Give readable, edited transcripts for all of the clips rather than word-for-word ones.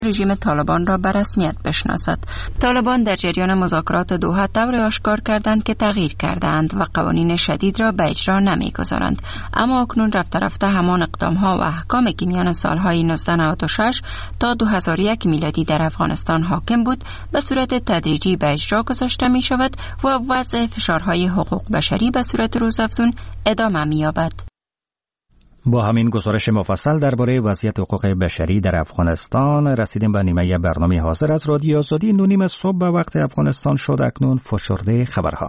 رژیم طالبان را به رسمیت بشناسد. طالبان در جریان مذاکرات دوحه طور آشکار کردند که تغییر کردند و قوانین شدید را به اجرا نمی‌گذارند، اما اکنون رفته رفته همان اقدام‌ها و احکامی که میان سال‌های 1996 تا 2001 میلادی در افغانستان حاکم بود به صورت تدریجی به اجرا گذاشته می‌شود و وضع فشارهای حقوق بشری به صورت روزافزون ادامه می‌یابد. با همین گزارش مفصل درباره وضعیت حقوق بشری در افغانستان رسیدیم به نیمه برنامه حاضر از رادیو آزادی. 9:30 صبح به وقت افغانستان شد. اکنون فشرده خبرها.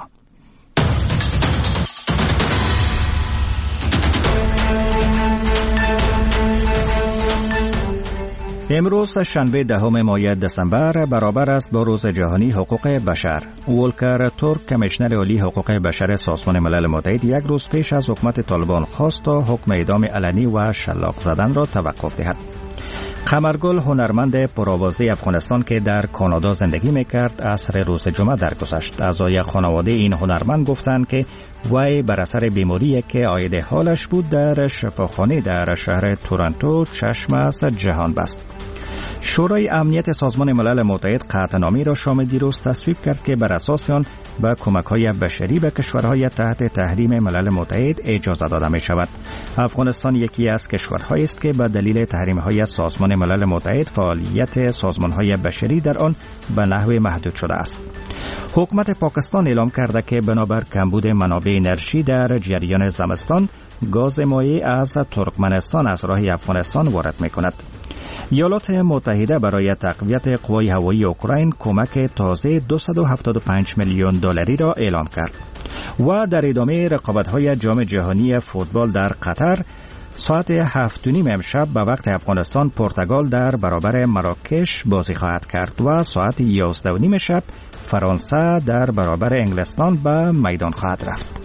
امروز شنبه 10 ماه دسامبر برابر است با روز جهانی حقوق بشر. ولکر تورک کمیشنر عالی حقوق بشر سازمان ملل متحد یک روز پیش از حکومت طالبان خواست تا حکم اعدام علنی و شلاق زدن را توقف دهد. قمرگل هنرمند پرآوازه افغانستان که در کانادا زندگی میکرد عصر روز جمعه درگذشت. اعضای خانواده این هنرمند گفتند که وی بر اثر بیماری که عاید حالش بود در شفاخانه در شهر تورنتو چشم از جهان بست. شورای امنیت سازمان ملل متحد قطعنامه‌ای را شام دیروز تصویب کرد که بر اساس آن به کمک‌های بشری به کشورهای تحت تحریم ملل متحد اجازه داده می‌شود. افغانستان یکی از کشورهایی است که به دلیل تحریم‌های سازمان ملل متحد فعالیت سازمان‌های بشری در آن به نحو محدود شده است. حکومت پاکستان اعلام کرده که بنابر کمبود منابع انرژی در جریان زمستان گاز مایع از ترکمنستان از راه افغانستان وارد می‌کند. ایالات متحده برای تقویت قوای هوایی اوکراین کمک تازه 275 میلیون دلاری را اعلام کرد. و در ادامه رقابت‌های جام جهانی فوتبال در قطر ساعت 7:30 امشب به وقت افغانستان پرتغال در برابر مراکش بازی خواهد کرد و ساعت 11:30 شب فرانسه در برابر انگلستان به میدان خواهد رفت.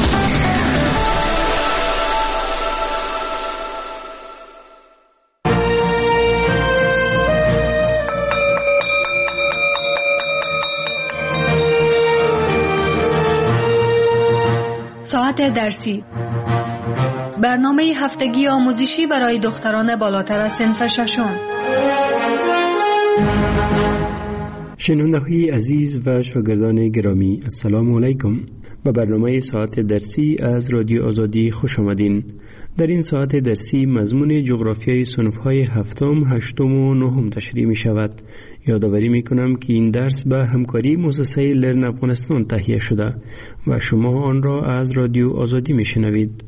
ساعت درسی، برنامه هفتگی آموزشی برای دختران بالاتر از صنف ششم. شنونده‌های عزیز و شاگردان گرامی، السلام علیکم. به برنامه ساعت درسی از رادیو آزادی خوش آمدین. در این ساعت درسی مضمون جغرافیای صنف‌های هفتم، هشتم و نهم تشریح می شود. یادآوری می کنم که این درس به همکاری مؤسسه لرن افغانستان تهیه شده و شما آن را از رادیو آزادی می شنوید.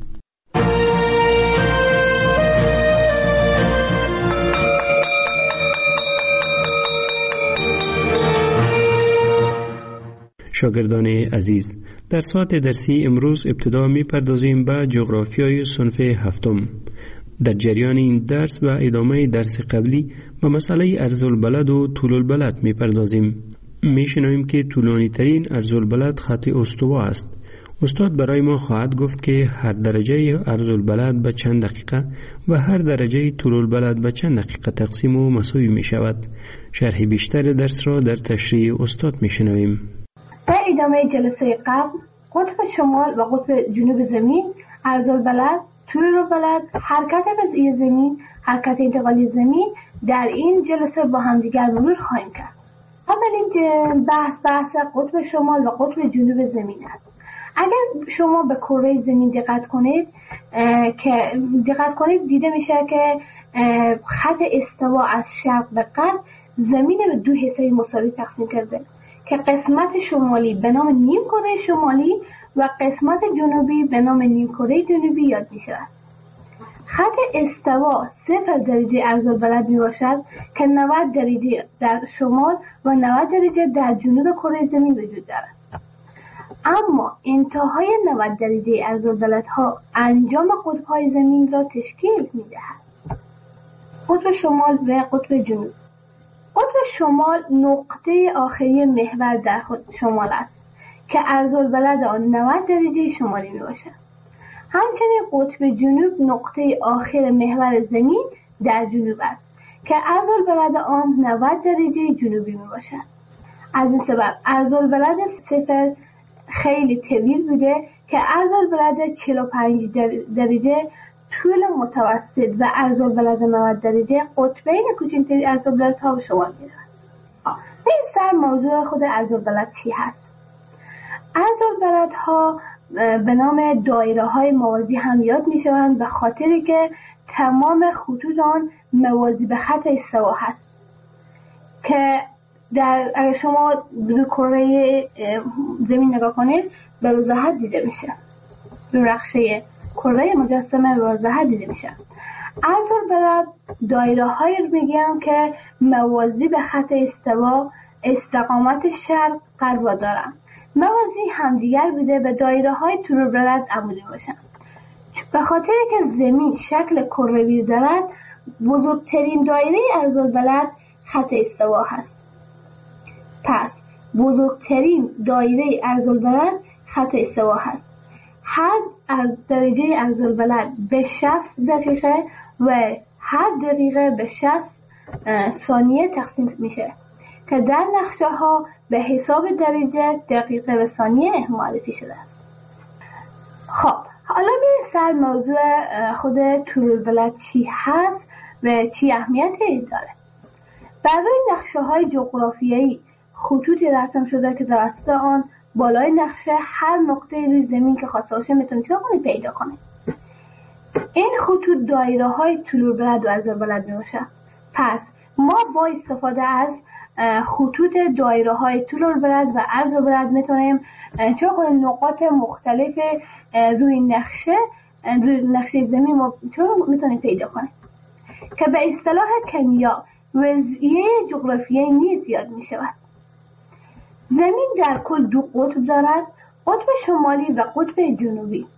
شاگردان عزیز، در ساعت درسی امروز ابتدا می پردازیم به جغرافیای صنف هفتم. در جریان این درس و ادامه درس قبلی به مسئله ارض‌البلد و طول البلد می پردازیم. می شنویم که طولانی ترین ارض‌البلد خط استوا است. استاد برای ما خواهد گفت که هر درجه ارض‌البلد به چند دقیقه و هر درجه طول البلد به چند دقیقه تقسیم و مساوی می شود. شرح بیشتر درس را در تشریح استاد می شنویم. در ادامه جلسه قبل قطب شمال و قطب جنوب زمین، ارض‌البلد، طول البلد، حرکت وضعی زمین، حرکت انتقالی زمین در این جلسه با هم دیگر مرور خواهیم کرد. اولین بحث قطب شمال و قطب جنوب زمین است. اگر شما به کره زمین دقت کنید دیده میشه که خط استوا از شرق به غرب زمین به دو حصه مساوی تقسیم کرده که قسمت شمالی به نام نیم کره شمالی و قسمت جنوبی به نام نیم کره جنوبی یاد می شود. خط استوا 0 درجه ارض‌البلد می باشد که 90 درجه در شمال و 90 درجه در جنوب کره زمین وجود دارد. اما انتهای 90 درجه ارض‌البلدها انجام قطب‌های زمین را تشکیل می دهد. قطب شمال و قطب جنوب. قطب شمال نقطه آخری محور در شمال است که ارض‌البلد آن 90 درجه شمالی می باشد. همچنین قطب جنوب نقطه آخر محور زمین در جنوب است که ارض‌البلد آن 90 درجه جنوبی می باشد. از این سبب ارض‌البلد 0 خیلی طویل بوده که ارض‌البلد 45 درجه طول متوسط و عرض‌البلد 90 درجه قطبین کوچکتری عرض‌البلدها به شمار می‌رود. این سر موضوع خود عرض‌البلد چی هست؟ عرض‌البلدها به نام دایره‌های موازی هم یاد می‌شوند به خاطری که تمام خطوط آن موازی به خط استوا هست که اگر شما روی کره زمین نگاه کنید به وضاحت دیده میشه، روی نقشه کره مجسمه به وضاحت دیده میشه. عرض‌البلد دایره‌هایی رو میگن که موازی به خط استوا استقامت شرق غرب دارن، موازی همدیگر بوده به دایره‌های طول‌البلد عمودی باشن. به خاطر که زمین شکل کروی دارد، بزرگترین دایره عرض‌البلد خط استوا هست. پس بزرگترین دایره عرض‌البلد خط استوا هست. هر درجه عرض‌البلد به 60 دقیقه و هر دقیقه به 60 ثانیه تقسیم میشه که در نقشه ها به حساب درجه دقیقه و ثانیه معرفی شده است. خب حالا به سر موضوع خود طول‌البلد چی هست و چی اهمیتی داره. برای نقشه های جغرافیایی خطوطی رسم شده که توسط آن بالای نقشه هر نقطه روی زمین که خواسته باشه میتونید چیکار کنید؟ پیدا کنید. این خطوط دایره های طول‌البلد و عرض‌البلد میباشه. پس ما با استفاده از خطوط دایره های طول‌البلد و عرض‌البلد میتونیم چیکار کنیم؟ نقاط مختلف روی نقشه زمین میتونیم پیدا کنیم که به اصطلاح کیمیا وضعیه جغرافیایی نیز یاد می شود. زمین در کل 2 قطب دارد، قطب شمالی و قطب جنوبی.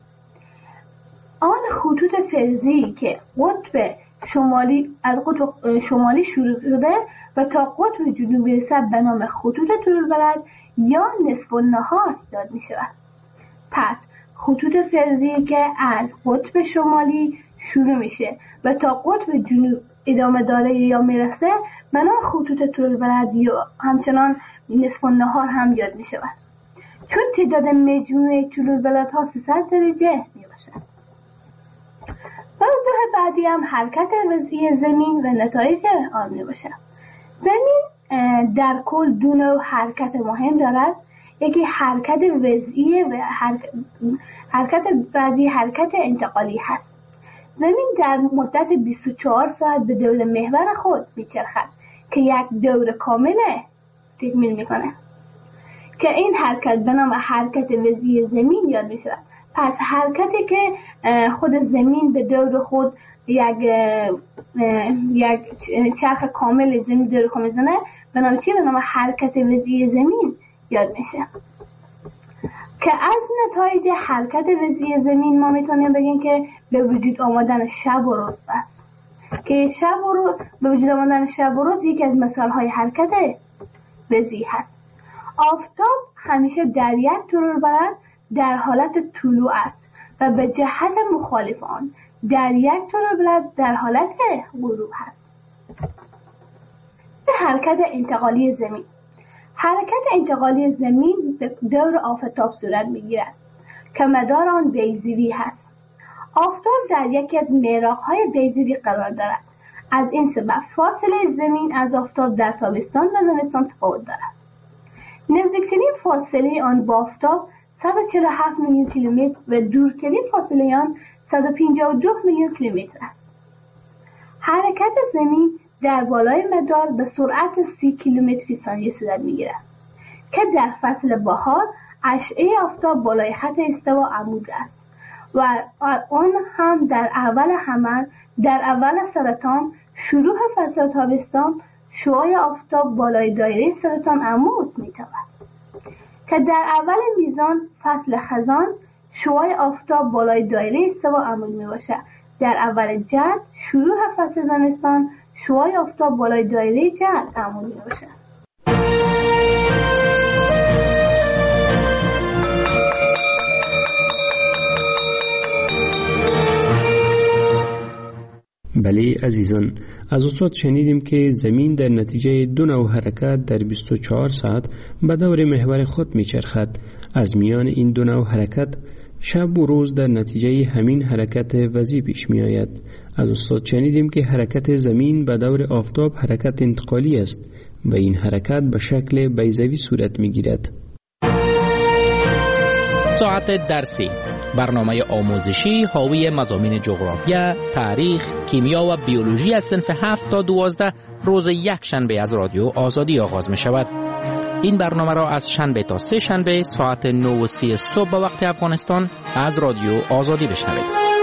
آن خطوط فرضی که قطب شمالی از قطب شمالی شروع شده و تا قطب جنوبی رسد به نام خطوط طول‌البلد یا نصف النهار یاد می شود. پس خطوط فرضی که از قطب شمالی شروع میشه و تا قطب جنوب ادامه داره یا میرسه به نام خطوط طول‌البلد یا همچنان نصف النهار هم یاد می شود، چون تعداد مجموعه طول‌البلدها 300 درجه می باشد. موضوع بعدی هم حرکت وضعی زمین و نتایج آن می باشد. زمین در کل 2 نوع حرکت مهم دارد، یکی حرکت وضعی و حرکت بعدی حرکت انتقالی هست. زمین در مدت 24 ساعت به دور محور خود میچرخد که یک دور کامل تکمیل میکنه که این حرکت به نام حرکت وضعی زمین یاد میشه. پس حرکتی که خود زمین به دور خود یک چرخ کامل زمین دور خود میزنه به نام چی؟ به نام حرکت وضعی زمین یاد میشه که از نتایج حرکت وضعی زمین ما میتونیم بگیم که به وجود آمدن شب و روز است که به وجود آمدن شب و روز یکی از مثالهای حرکت وضعی هست. آفتاب همیشه در یک طول‌البلد در حالت طلوع است و به جهت مخالف آن در یک طول‌البلد در حالت غروب هست. به حرکت انتقالی زمین. حرکت انتقالی زمین به دور آفتاب صورت میگیرد که مدار آن بیضوی هست. آفتاب در یکی از محراق‌های بیضوی قرار دارد. از این سبب فاصله زمین از آفتاب در تابستان و زمستان تفاوت دارد. نزدیکترین فاصله آن با آفتاب 147 میلیون کیلومتر و دورترین فاصله آن 152 میلیون کیلومتر است. حرکت زمین در بالای مدار به سرعت 30 کیلومتر فی ثانیه صورت میگیرد که در فصل بهار اشعه آفتاب بالای خط استوا عمود است و آن هم در اول سرطان شروع فصل تابستان شعاع آفتاب بالای دایره سرطان عمود میتواند که در اول میزان فصل خزان شعاع آفتاب بالای دایره استوا عمود میباشد. در اول جد شروع فصل زمستان شعاع آفتاب بالای دایره جد عمود میباشد. بله عزیزان، از استاد شنیدیم که زمین در نتیجه 2 نوع حرکت در 24 ساعت به دور محور خود میچرخد. از میان این 2 نوع حرکت شب و روز در نتیجه همین حرکت وضعی پیش می آید. از استاد شنیدیم که حرکت زمین به دور آفتاب حرکت انتقالی است و این حرکت به شکل بیضوی صورت می گیرد. ساعت درسی، برنامه آموزشی حاوی مضامین جغرافیا، تاریخ، کیمیا و بیولوژی از صنف 7 تا 12 روز یک شنبه از رادیو آزادی آغاز می شود. این برنامه را از شنبه تا سه شنبه ساعت 9:30 صبح به وقت افغانستان از رادیو آزادی بشنوید.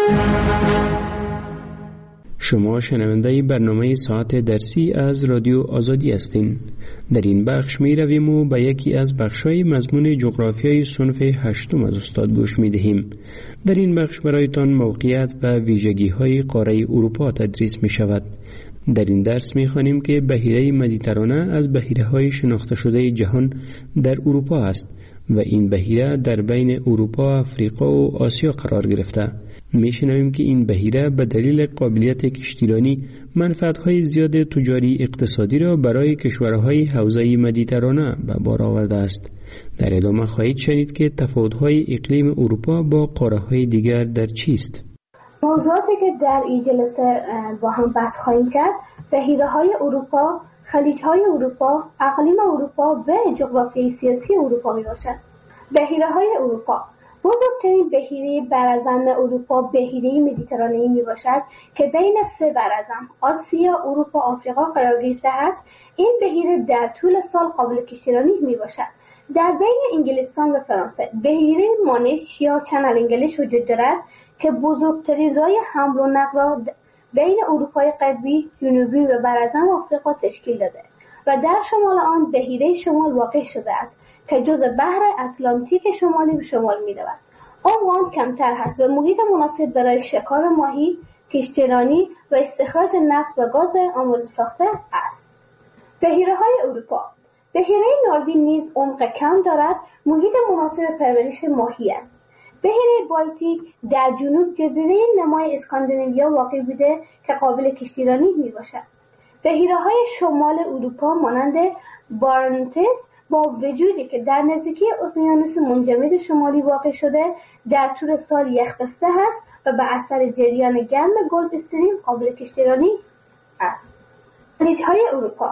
شما شنونده برنامه ساعت درسی از رادیو آزادی هستین. در این بخش می رویم و به یکی از بخش‌های مضمون جغرافیای صنف 8 از استاد گوش می دهیم. در این بخش برایتان موقعیت و ویژگی‌های قاره اروپا تدریس می شود. در این درس می خوانیم که بحیره مدیترانه از بحیره‌های شناخته شده جهان در اروپا است و این بحیره در بین اروپا، افریقا و آسیا قرار گرفته. می شنویم که این بحیره به دلیل قابلیت کشتیرانی منفعت‌های زیاد تجاری اقتصادی را برای کشورهای حوزه مدیترانه به بار آورده است. در ادامه خواهید شنید که تفاوت‌های اقلیم اروپا با قاره‌های دیگر در چیست. موضوعاتی که در این جلسه با هم بحث خواهیم کرد بحیره‌های اروپا، خلیج‌های اروپا، اقلیم اروپا و جغرافیای سیاسی اروپا میباشد. بحیره‌های اروپا بزرگترین بحیره برازم اروپا بحیره مدیترانه‌ای میباشد که بین سه برازم آسیا، اروپا، آفریقا قرار گرفته است. این بحیره در طول سال قابل کشتیرانی میباشد. در بین انگلستان و فرانسه بحیره مانش یا چنل انگلیش وجود دارد که بزرگترین راه حمل و نقل را بین اروپای غربی، جنوبی و برازم آفریقا تشکیل داده و در شمال آن بحیره شمال واقع شده است که جزء بحر اتلانتیک شمالی به شمال می رود. آن کمتر هست و محیط مناسب برای شکار ماهی، کشتیرانی و استخراج نفت و گاز آماده ساخته است. بحیره‌های اروپا، بحیره ناروین نیز عمق کم دارد، محیط مناسب پرورش ماهی است. بحیره بالتیک در جنوب جزیره نمای اسکاندیناویا واقع بوده که قابل کشتیرانی می باشد. بحیره‌های شمال اروپا مانند بارنتس با وجودی که در نزدیکی اقیانوس منجمد شمالی واقع شده در طول سال یخبسته است و به اثر جریان گرم گلف استریم قابل کشتیرانی است. خلیج‌های اروپا،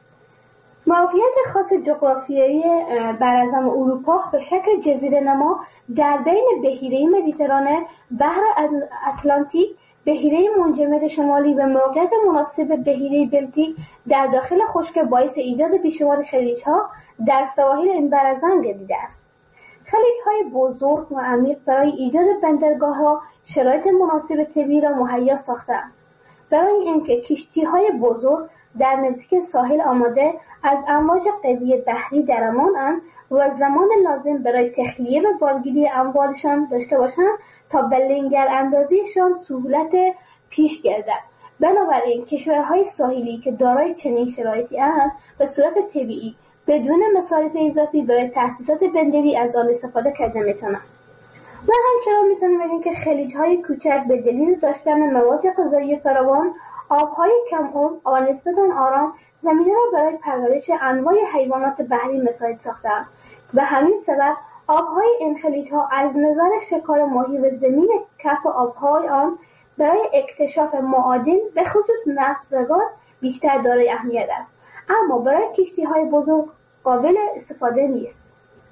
موقعیت خاص جغرافیایی برازم اروپا به شکل جزیره نما در بین بحیره مدیترانه، بحر اتلانتیک، بحیره منجمد شمالی و موقعیت مناسب بحیره بلتیک در داخل خشک باعث ایجاد بیشمار خلیج‌ها در سواحل این برازم گردیده است. خلیج‌های بزرگ و عمیق برای ایجاد بندرگاه‌ها شرایط مناسب طبیعی را مهیا ساخته‌اند. برای اینکه کشتی‌های بزرگ در نزدیک ساحل آماده از امواج قوی بحری در امان‌اند و زمان لازم برای تخلیه و بارگیری اموالشان داشته باشند تا به لنگر اندازیشان سهولت پیش گردد. بنابراین کشورهای ساحلی که دارای چنین شرایطی اند به صورت طبیعی بدون مصارف اضافی برای تأسیسات بندری از آن استفاده کرده میتونند. و همچنان میتونیم بگیم که خلیج‌های کوچک به دلیل داشتن مواد غذایی فراوان، آب‌های کم عمق و نسبتاً آرام زمینه را برای پرورش انواع حیوانات بحری مساعد ساختند. و همین سبب آب‌های این خلیج‌ها از نظر شکار ماهی و زمین کف آب‌های آن برای اکتشاف معادن به خصوص نفت و گاز بیشتر دارای اهمیت است، اما برای کشتی‌های بزرگ قابل استفاده نیست.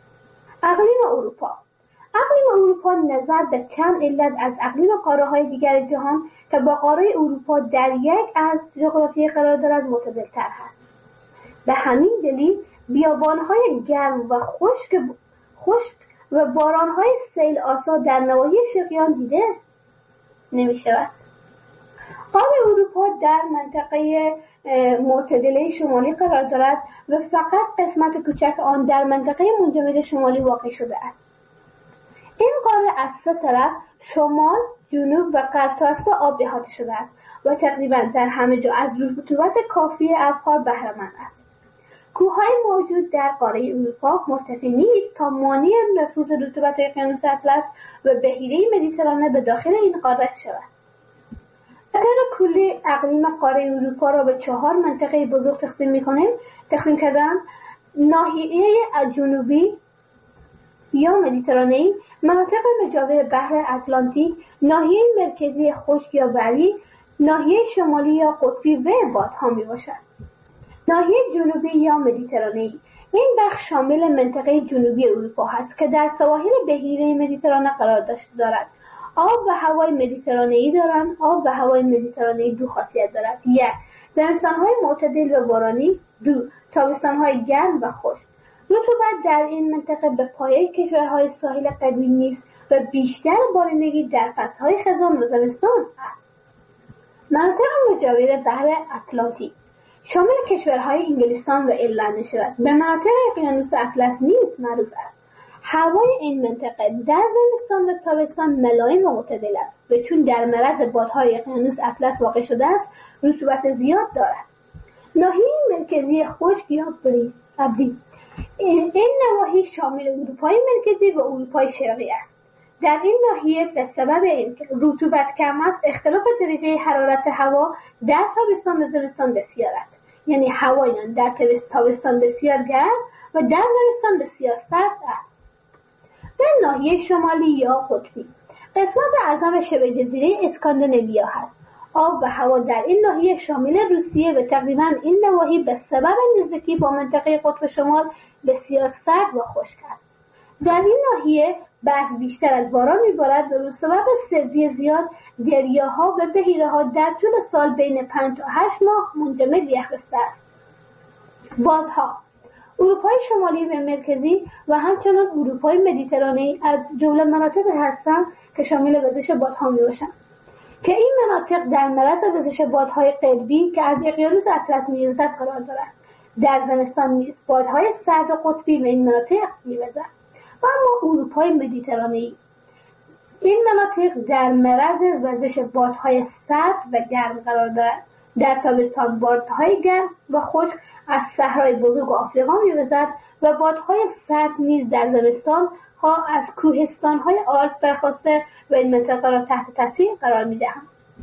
اقلیم اروپا، اقلیم اروپا نظر به چند علت از اقلیم قاره‌های دیگر جهان که با قاره اروپا در یک از جغرافیایی قرار دارد معتدل‌تر است. به همین دلیل بیابان‌های گرم و خشک و باران‌های سیل آسا در نواحی شرقی دیده نمی‌شود. قاره اروپا در منطقه معتدله شمالی قرار دارد و فقط قسمت کوچک آن در منطقه منجمد شمالی واقع شده است. این قاره از سه طرف شمال، جنوب و غرب تا استا آب احاطه شده است و تقریباً در همه جا از رطوبت کافی ابخار بهره‌مند است. کوههای موجود در قاره اروپا مرتفع نیست تا مانع نفوذ رطوبت اقیانوس اطلس و بحیره مدیترانه به داخل این قاره شود. اگر کلی اقلیم قاره اروپا را به 4 منطقه بزرگ تقسیم کردن: ناحیه جنوبی یا مدیترانه‌ای مناطق مجاور بحر اتلانتیک، ناحیه مرکزی خشک یا بری، ناحیه شمالی یا قطبی و بادها میباشد. ناحیه جنوبی یا مدیترانه‌ای این بخش شامل منطقه جنوبی اروپا است که در سواحل بحیره مدیترانه قرار دارد. آب و هوای مدیترانه‌ای دارند. آب و هوای مدیترانه‌ای دو خاصیت دارد: یک، زمستان‌های معتدل و بارانی، دو، تابستان‌های گرم و خشک. رطوبت در این منطقه به پایه کشورهای ساحل قطبی نیست و بیشتر بارندگی در فصل‌های خزان و زمستان است. مناطق مجاور بحر اتلانتیک شامل کشورهای انگلستان و ایرلند می‌شود. به مناطق اقیانوس اطلس نیز معروف است. هوای این منطقه در زمستان و تابستان ملایم و معتدل است و چون در معرض بادهای اقیانوس اطلس واقع شده است، رطوبت زیاد دارد. ناحیه مرکزی خشک یا ابری این نواحی شامل اروپای مرکزی و اروپای شرقی است. در این ناحیه به سبب اینکه رطوبت کم است، اختلاف درجه حرارت هوا در تابستان و زمستان بسیار است. یعنی هوایان در تابستان بسیار گرم و در زمستان بسیار سرد است. به ناحیه شمالی یا قطبی قسمت اعظم شبه جزیره اسکاندیناویا هست. آب و هوا در این ناحیه شامل روسیه و تقریبا این نواحی به سبب نزدیکی با منطقه قطب شمال بسیار سرد و خشک است. در این ناحیه برف بیشتر از باران میبارد و به سبب سردی زیاد دریاها و بحیره‌ها در طول سال بین 5 تا 8 ماه منجمد به یخ بسته است. بادها اروپای شمالی و مرکزی و همچنین اروپای مدیترانه‌ای از جمله مناطقی هستند که شامل وزش بادها میباشند که این مناطق در معرض وزش بادهای قطبی که از اقیانوس اطلس میوزد قرار دارند. در زمستان نیز بادهای سرد و قطبی به این مناطق میوزد. و اما اروپای مدیترانه‌ای این مناطق در معرض وزش بادهای سرد و گرم قرار دارد. در تابستان بادهای گرم و خشک از صحرای بزرگ آفریقا میوزد و بادهای سرد نیز در زمستان ها از کوهستان‌های آلپ برخاسته و این منطقه را تحت تاثیر قرار می‌دهند.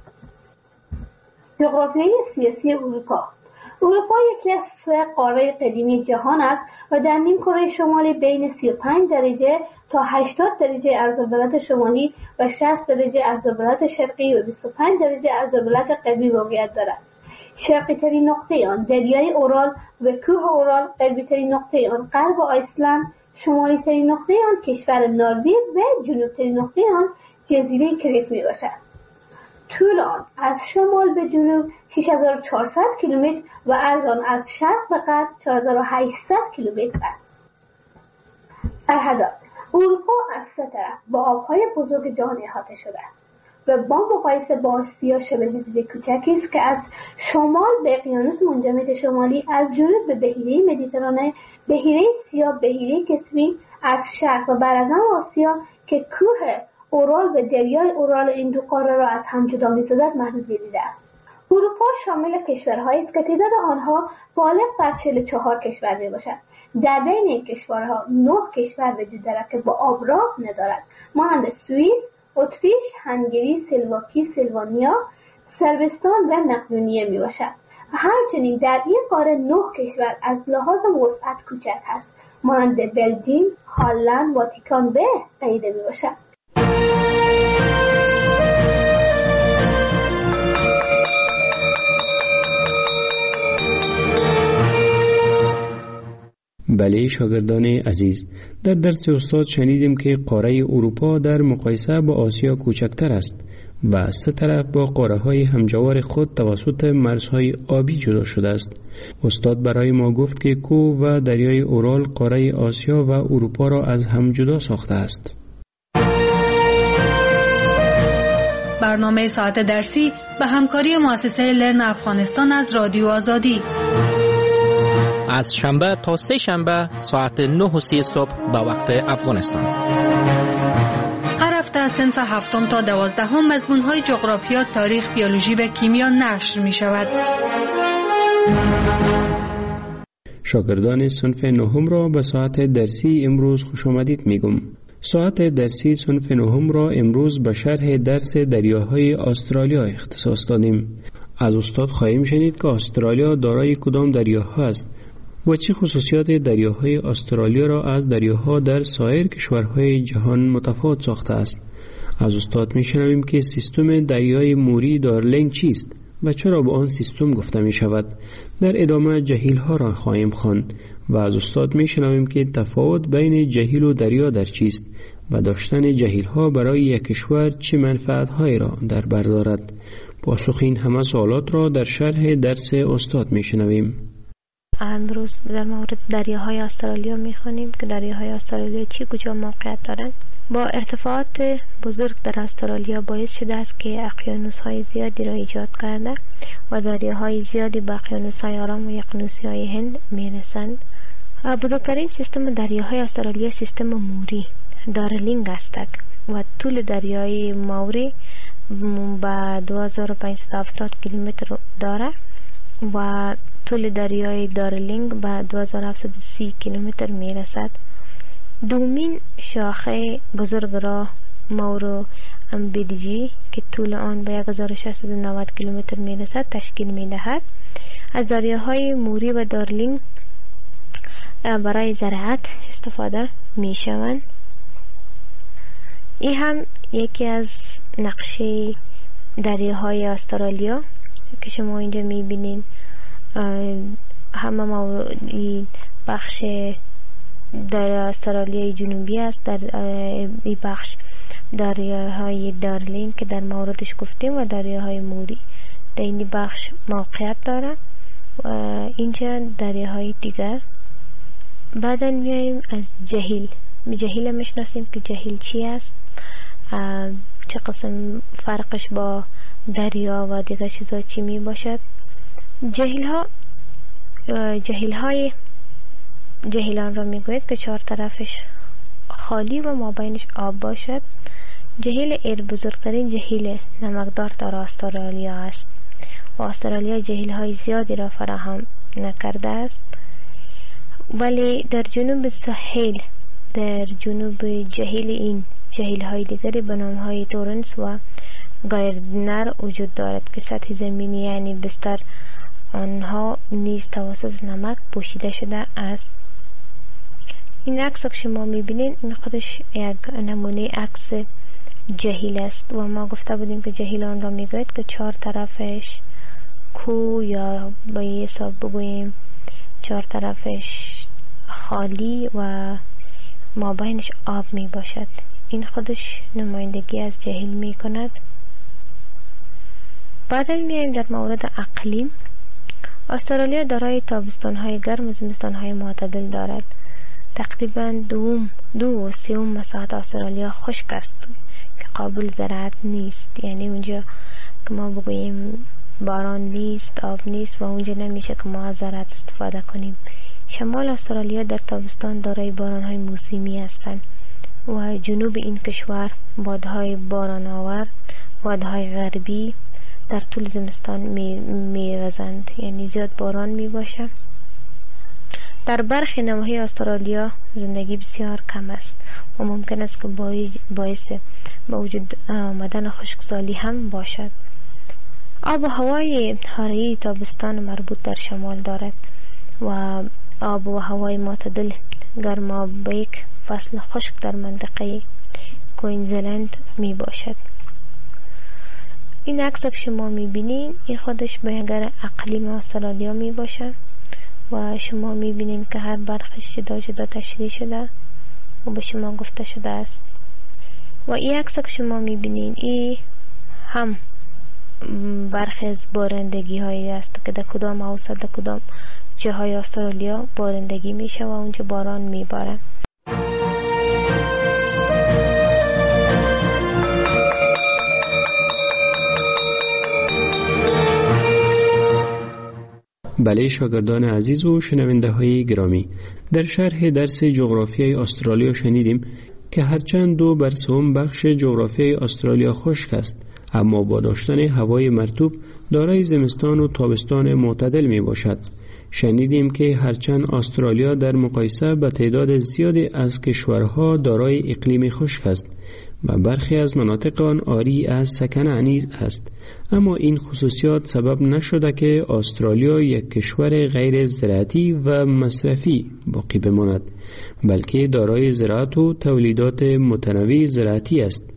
جغرافیای سیاسی اروپا یکی از سه قاره قدیمی جهان است و در نیمکره شمالی بین 35 درجه تا 80 درجه عرض‌البلد شمالی و 60 درجه عرض‌البلد شرقی و 25 درجه عرض‌البلد غربی موقعیت دارد. شرقی ترین نقطه آن دریای اورال و کوه اورال، غربی ترین نقطه آن غرب آیسلند، شمالی ترین نقطه آن کشور نروژ و جنوب ترین نقطه آن جزیره کریت می باشد. طول آن از شمال به جنوب 6400 کیلومتر و عرض آن از شرق به غرب 4800 کیلومتر است. سرحدات اروپا از سه طرف با آبهای بزرگ جهان احاطه شده است و با مقایسه با آسیا شبه جزیره کوچکی است که از شمال به اقیانوس منجمد شمالی، از جنوب به بحیره مدیترانه، بحیره سیاه، بحیره کسپی، از شرق و براعظم آسیا که کوه اورال و دریای اورال این دو قاره را از هم جدا می‌سازد محدود دیده است. اروپا شامل کشورهایی است که تعداد آنها بالغ بر 44 کشور میباشد. در بین این کشورها 9 کشور وجود دارد که با آب راه ندارد، مانند سوئیس، اتریش، هنگری، سلواکی، سلوانیا، صربستان و مقدونیه میباشد. همچنین در این قاره 9 کشور از لحاظ وسعت کوچک است، مانند بلژیک، هلند، واتیکان و غیره میباشد. بله شاگردان عزیز، در درس استاد شنیدیم که قاره اروپا در مقایسه با آسیا کوچکتر است و از سه طرف با قاره های همجوار خود توسط مرزهای آبی جدا شده است. استاد برای ما گفت که کوه و دریای اورال قاره آسیا و اروپا را از هم جدا ساخته است. برنامه ساعت درسی به همکاری مؤسسه لرن افغانستان از رادیو آزادی از شنبه تا سه شنبه ساعت 9:30 صبح به وقت افغانستان. هر هفته صنف 7 تا 12 مضمون‌های جغرافیا، تاریخ، بیولوژی و کیمیا نشر می‌شود. شاگردان صنف 9 را به ساعت درسی امروز خوش آمدید میگم. ساعت درسی صنف 9 را امروز به شرح درس دریاهای استرالیا اختصاص دادیم. از استاد خواهیم شنید که استرالیا دارای کدام دریاها است و چه خصوصیات دریاهای استرالیا را از دریاها در سایر کشورهای جهان متفاوت ساخته است. از استاد می‌شنویم که سیستم دریای موری دارلینگ چیست و چرا به آن سیستم گفته می شود. در ادامه جهیل ها را خواهیم خواند و از استاد می شنویم که تفاوت بین جهیل و دریا در چیست و داشتن جهیل ها برای یک کشور چه منفعت هایی را در بر دارد. پاسخ این همه سوالات را در شرح درس استاد می شنویم. امروز در مورد دریاهای استرالیا می خوانیم که دریاهای استرالیا چی کجا موقعیت دارند. با ارتفاعات بزرگ در استرالیا باعث شده است که اقیانوس‌های زیادی را ایجاد کرده و دریاهای زیادی به اقیانوس‌های آرام و اقیانوس‌های هند می‌رسند. بزرگترین سیستم دریاهای استرالیا سیستم موری دارلینگ است و طول دریای موری به 2570 کیلومتر دارد و طول دریای دارلینگ به 2730 کیلومتر می‌رسد. دومین شاخه بزرگ راه مورو امبیدجی که طول آن به 1690 کیلومتر میرسد تشکیل میدهد. از دریاهای موری و دارلینگ برای زراعت استفاده میشوند. این هم یکی از نقشه دریاهای استرالیا که شما اینجا میبینید. همه بخش در استرالیای جنوبی است. در این بخش دریاهای دارلینگ که در موردش گفتیم و دریاهای موری در این بخش موقعیت داره و اینجا دریاهای دیگر. بعدا میاییم از جهیل میشناسیم که جهیل چی است، چه قسم فرقش با دریا و دیگر چیزا چی می باشد. جهیلان را میگوید که چهار طرفش خالی و مابینش آب باشد. جهیل ایر بزرگترین جهیل نمکدار در استرالیا است و استرالیا جهیل های زیادی را فراهم نکرده است، ولی در جنوب ساحل در جنوب جهیل این جهیل های دیگری به نام های تورنس و گایردنر وجود دارد که سطح زمینی یعنی بستر آنها نیز توسط نمک پوشیده شده است. این عکس که شما میبینید این خودش یک نمونه عکس جهیل است و ما گفته بودیم که جهیل آن را میگوید که چهار طرفش کوه یا با حساب بگوییم چهار طرفش خالی و مابینش آب می باشد. این خودش نمایندگی از جهیل می کند. بعد میایم در مورد اقلیم. استرالیا دارای تابستان‌های گرم و زمستان‌های معتدل دارد. تقریباً 2/3 مساحت استرالیا خشک است که قابل زراعت نیست، یعنی اونجا که ما بگوییم باران نیست، آب نیست و اونجا نمیشه که ما از زراعت استفاده کنیم. شمال استرالیا در تابستان دارای باران‌های موسمی هستند و جنوب این کشور بادهای باران آور، بادهای غربی در طول زمستان می‌وزند، یعنی زیاد باران میباشه. در برخی نواحی استرالیا زندگی بسیار کم است و ممکن است که باعث به وجود آمدن خشکسالی هم باشد. آب و هوای حاره تابستان مربوط در شمال دارد و آب و هوای معتدل گرمابیک فصل خشک در منطقه کوینزلند می باشد. این عکس که شما می بینید این خودش بیانگر اقلیم استرالیا می باشد و شما می بینید که هر برخش جدا جدا تشریح شده و به شما گفته شده است. و این عکس که شما می بینید این هم برخی از بارندگی هایی است که در کدام اوسط در کدام جاهای استرالیا بارندگی میشه و اونجا باران میباره. بله شاگردان عزیز و شنونده های گرامی، در شرح درس جغرافیای استرالیا شنیدیم که هرچند 2/3 بخش جغرافیای استرالیا خشک است، اما با داشتن هوای مرطوب دارای زمستان و تابستان معتدل می باشد. شنیدیم که هرچند استرالیا در مقایسه با تعداد زیادی از کشورها دارای اقلیم خشک است، و برخی از مناطق آن عاری از سکنه است، اما این خصوصیات سبب نشده که استرالیا یک کشور غیر زراعتی و مصرفی باقی بماند، بلکه دارای زراعت و تولیدات متنوع زراعتی است.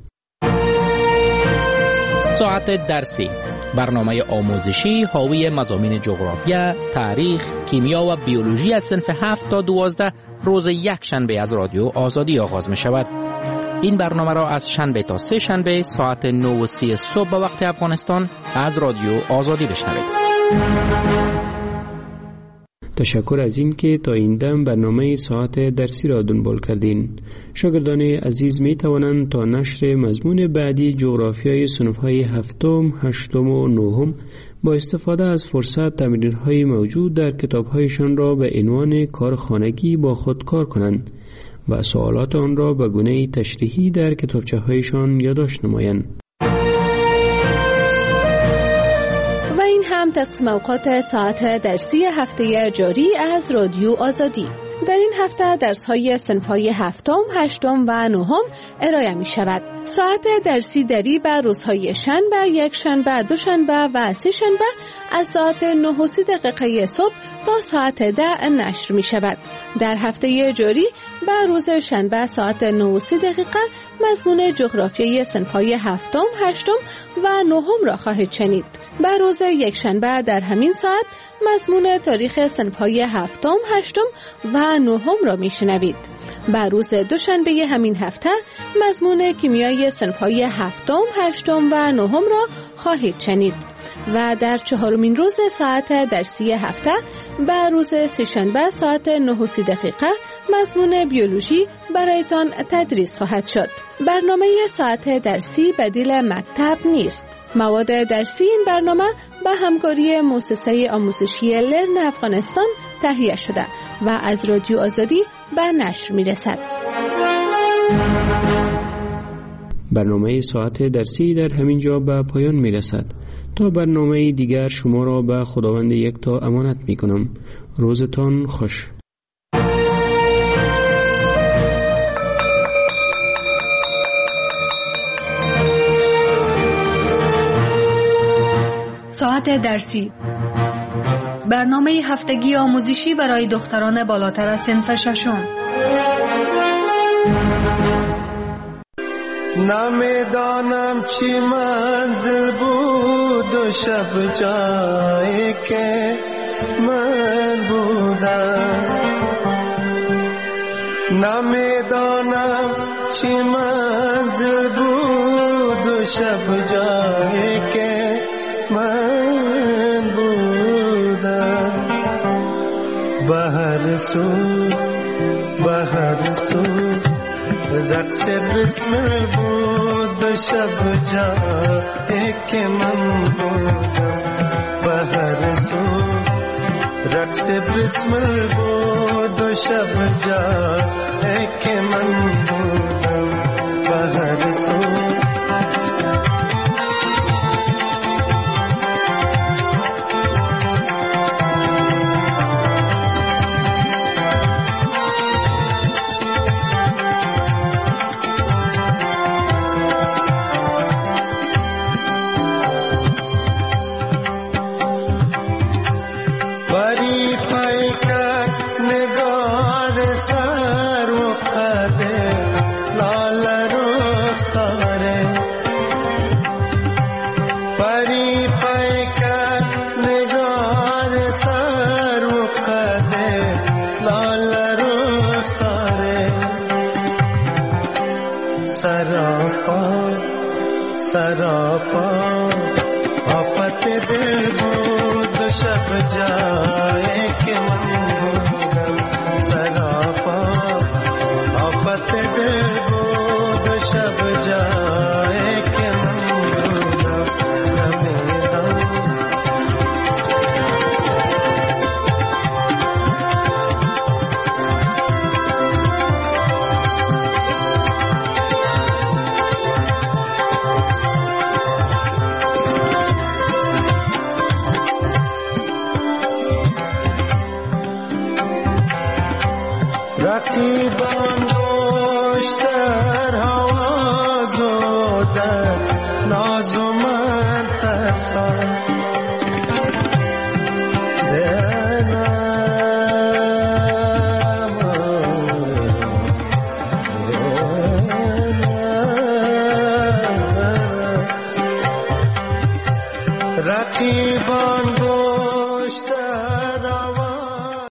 ساعت درسی، برنامه آموزشی حاوی مضامین جغرافیا، تاریخ، کیمیا و بیولوژی از صنف 7 تا 12 روز یک شنبه از رادیو آزادی آغاز می شود. این برنامه را از شنبه تا سه شنبه ساعت 9:30 صبح به وقت افغانستان از رادیو آزادی بشنوید. تشکر از این که تا این دم برنامه ساعت درسی را دنبال کردین. شاگردان عزیز می توانند تا نشر مضمون بعدی جغرافیای صنف‌های 7م، 8م و 9م با استفاده از فرصت تمرین‌های موجود در کتاب‌هایشان را به عنوان کار خانگی با خود کار کنند و سوالات آن را به گونه تشریحی در کتابچه‌هایشان یادداشت نمایند. و این هم تقسیم اوقات ساعت درسی هفته جاری از رادیو آزادی. در این هفته درس‌های صنف‌های 7م، 8م و 9م ارائه می‌شود. ساعت درسی دری بر روزهای شنبه، یک شنبه، دو شنبه و سه شنبه از ساعت 9:30 صبح تا ساعت 10 نشر می‌شود. در هفته جاری بر روز شنبه ساعت 9:30 مضمون جغرافیای صنف‌های 7م، 8م و 9م را خواهید شنید. بر روز یک شنبه در همین ساعت مضمون تاریخ صنف‌های 7م، 8م و 9م را میشنوید. بر روز دوشنبه همین هفته مضمون کیمیای صنف‌های 7م، 8م و 9م را خواهید شنید. و در چهارمین روز ساعت درسی هفته بر روز سه‌شنبه ساعت 9:30 مضمون بیولوژی برایتان تدریس خواهد شد. برنامه ساعت درسی بدیل مکتب نیست. مواد درسی این برنامه به همکاری مؤسسه آموزشی لرن افغانستان تهیه شده و از رادیو آزادی به نشر میرسد. برنامه ساعت درسی در همین جا به پایان میرسد. تا برنامه دیگر شما را به خداوند یکتا امانت میکنم. روزتان خوش. ساعت درسی، برنامه هفتگی آموزشی برای دختران بالاتر از صنف ششم. نمیدانم چی منزل بود و شب جایی که من بودم، نمیدانم چی منزل بود و شب جایی که من بودم. بهر سو رقص بسمل بود و شب جایی که من بودم. بهر سو رقص بسمل بود و شب جایی که من بودم. بهر سو सरापा आफत दिल بود शब जाए के मन होगल सरापा आफत दिल بود शब जाए के मन होगल رقیبان دوشتر حواز در ناز و من ترسان